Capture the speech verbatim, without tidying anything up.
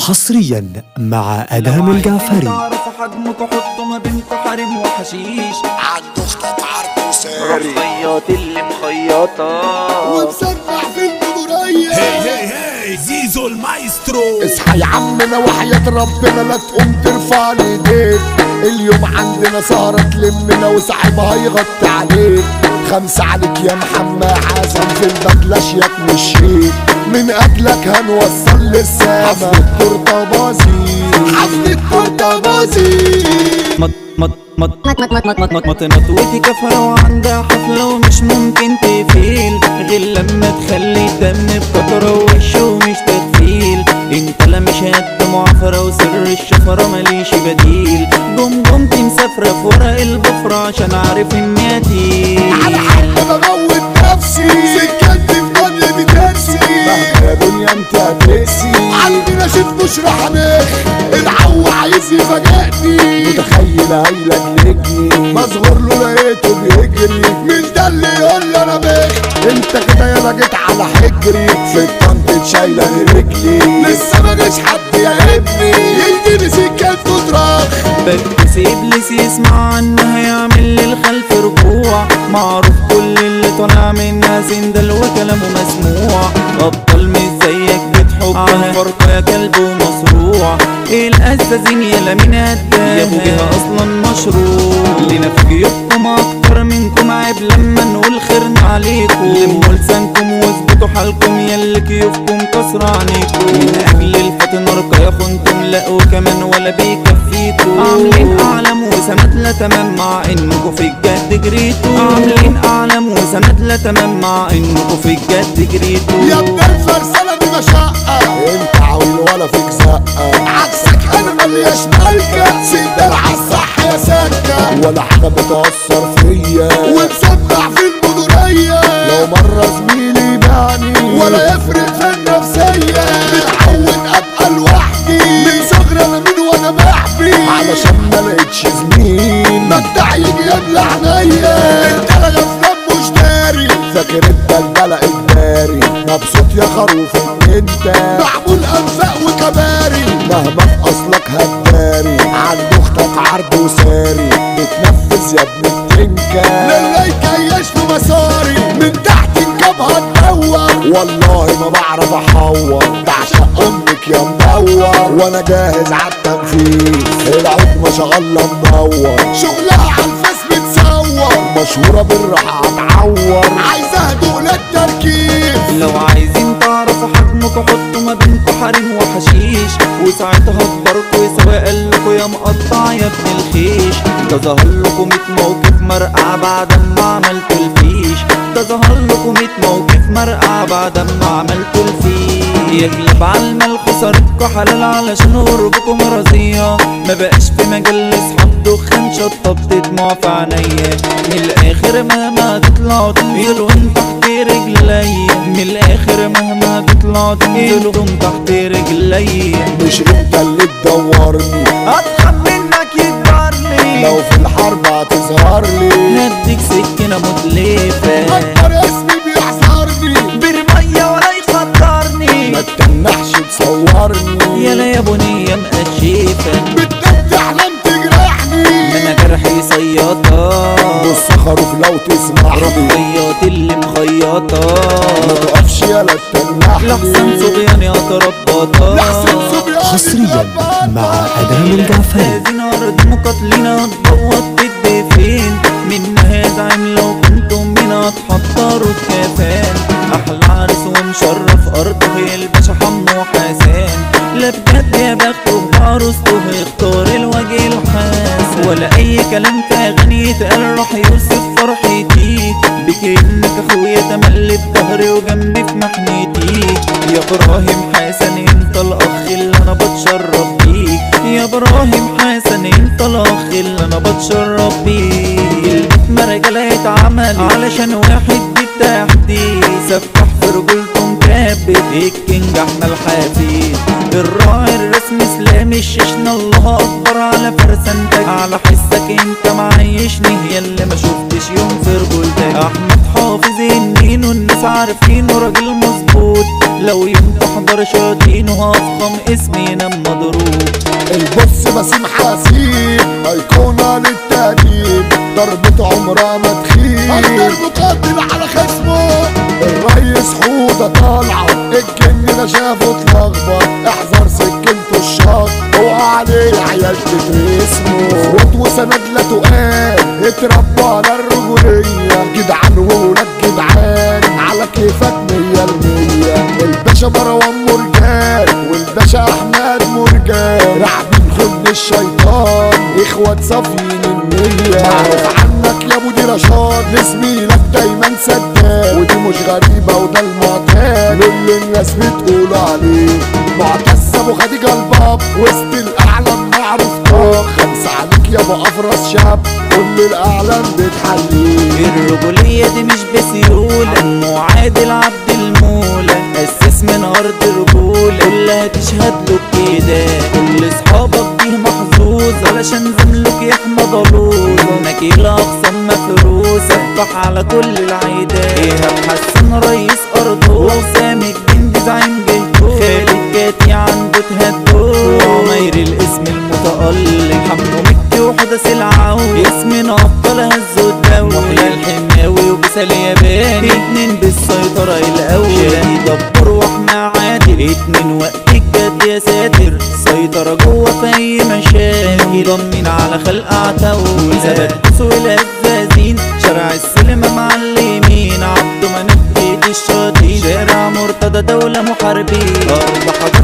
حصريا مع ادهم الجعفري. تعرفوا حجمكوا حطوا ما بينكوا حريم وحشيش، عنده خطط عرض وساري رفيات اللي مخيطة ومسمع في المدورية. هي هي هي زيزو المايسترو. اصحى يا عمنا وحياة ربنا لا تقوم ترفع لي ايديك، اليوم عندنا سهرة تلمنا وصاحبها يغطي عليك. خمسة عليك يا محمد حسن في البدلة شياك مشيت، من اجلك هنوصل للسما حفلة تورته بازي، حفلة تورته بازي. مط مط مط مط مط مط مط مط مط ودي كفرة وعندها حفلة ومش ممكن تفيل غير لما تخلي الدم بكترة ووشه ومش تغفيل. انت لا مش قد معافرة وسر الشفرة ماليش بديل. جمجمتي مسافرة في ورق البفرة عشان عارف اني قتيل. على حق بموت نفسي سكنتي في ضل بترسي، مهما يا دنيا انت هتقسي. عندنا شيف مش رحمك العو عايز يفاجئني، متخيل هيلك لجني مصغر له لقيته بيجري. مين ده اللي يقول لي انا بخ؟ انت كده يالا جيت على حجري، في الطنط شايله رجلي لسه ما جاش حد يا ابني يديني سكته تراخ. بس ابليس يسمع عنها هيعمل للخلف ركوع، معروف كل اللي طالع منها سندل وكلامه مسموع. ابطال مش زيك بتحب على فرقه يا كلب ومصروع. ايه الاساسين يلا مين قدها يا ابو جهه اصلا مشروع. لينا في جيوبكم اكتر منكم عيب لما نقول خيرنا عليكم. لموا لسانكم واثبتوا حالكم ياللي كيوفكم كسر عنيكم. من اجل الفتن نرقى يا خنتم لا وكمان ولا بيكفيكم. عاملين اعلام وسمات لا تمام مع انكم في الجد جريتوا. عاملين اعلام وسمات لا تمام مع انكم في الجد جريتوا. يا ابن الفرسانه دي مشقه انت عويل ولا فيك زقه، عكسك انا ملياش مالكه سندل عالصح يا سكه، ولا حاجه بتاثر فيا ومسمع في المدوريه. لو مره زميلي يبعني ولا يفرق في النفسيه، متعود ابقى لوحدي من صغري انا مين وانا محبي، علشان ما لقيتش زميل مبدع يجي يملى عينيا. انت لا غفلان مش داري فاكر الدلدله اجباري، مبسوط يا خروف انت معمول انفاق وكباري، مهما في اصلك هتداري. عند اختك عرض وساري بتنفذ يا ابن التنكه للي يكيش في مساري، من تحت الجبهه تدور والله ما بعرف احور. تعشق امك يا مدور وانا جاهز عالتنفيذ، العود ما شاء الله منور، شغلها عالفاس بتصور، مشهوره بالراحه هتعور، عايزه هدوء للتركيز. لو عايزين تعرفوا حجمكوا حطوا ما بينكوا حريم وحشيش، وساعتها اكبركوا سواء لكوا يا مقطع يا ابن الخيش. ده ظهر لكوا ميت موقف مرقع بعد ما عملتوا الفيش. ده ظهر لكوا ميت موقف مرقع بعد ما عملتوا الفيش. يغلب عالمال خسارتكوا حلال علشان قربكوا مرضية. ما بقاش في مجال اصحاب دخان شطبت دموع في عينيا. من الاخر مهما تطلعوا تنزلوا تحت رجليا، من الاخر مهما تطلعوا تنزلوا تحت رجليا. مش انت اللي تدورني اضخم منك يكبرني، لو في الحرب هتظهر لي هديك سكينة متلفة. اكبر اسمي بيحذرني برمية ولا يخطرني، ما تتنحش تصورني يلا يا بنية مقشيفة. بدك تحلم تجرحني انا جرحي صياطة بص خروف لو تسمع رفيات اللي مخيطة. ما تقفش يلا تتنحني لحسن صبيان يا تربطة. لحسن صبيان حصريا مع ادهم الجعفري. هذه ارض مقاتلين هتبوط تدي فين، منها دعم لو كنتم من هتحضروا الكفان. احلى عرس ومشرف ارضه هي الباشا حمو حسان. لا بجد يا بخته بعروسته يختار الوجه الحسن، ولا اي كلام في اغاني يتقال راح يوصف فرحتي بك انك اخويا تملي بظهري وجنبي في محنتي. يا ابراهيم حسن انت الاخ اللي انا بتشرف بيك، يا ابراهيم حسن انت الاخ اللي انا بتشرف بيك. البيت مرجله يتعمل علشان واحد بالتحديد، سفح في رجولته مكبت الكينج احمد الحفيد. الراعي الرسمي اسلام الشيشنا الله اكبر على فرسانتك، على حسك انت معيشني ياللي ما شفتش يوم في رجولتك. احمد حافظ النين والناس عارفينه راجل مظبوط، لو يوم تحضر شاطين وهفخم اسمي ينام مضروب. البص بسيم حسيب ايقونة للتقديم، ضربة عمرها ما تخيب، اكتر مقاتل على خصمه. الريس حودة طالعة الجن ده شافه اتلخبط، احذر سكنته الشط اوعى عليه عيال تترسمه. صوت وسند لا تقال اتربى على الرجولية، جدعان وولاد جدعان على كيفك مية المية. الباشا مروان مرجان والباشا احمد مرجان، راعبين خد الشيطان اخوات صافيين النية. معروف عنك يا ابو دي رشاد لزميلك دايما سداد، ودي مش غريبة وده المعتاد اللي الناس بتقول عليه. معتز ابو خديجة الباب وسط الاعلام معروف طاق، خمسة عليك يا ابو افرس شاب كل الاعلام بتحليه. الرجولية دي مش بسيولة، معادل عبد المولى اسس من ارض رجولة، كلها تشهد له كده. كل اصحابك دي محظوظ علشان زملك يحمى ضلوظ، نكيلة اقسام مفروسة افتح على كل العيدات. ايهاب حسن رئيس ارضه، سامي الجندي زعيم جهته، خالد كاتي عنده تهدو، وعمير الاسم المتألق، حمو مكي وحدث العون اسمنا ابطال هزوا الدولة. محلى الحماوي وبسال ياباني اتنين بالسيطرة الاول، شادي دبر واحمى عادل اتنين وقت الجد يا ساتر، سيطرة جوه في اي مشاكل، ضامنين على خلق عتاول، ثبات سوق الهزازين، شارع السلمة معلمين، عبده منبي الشاطين، شارع مرتضى دولة محاربين، اربع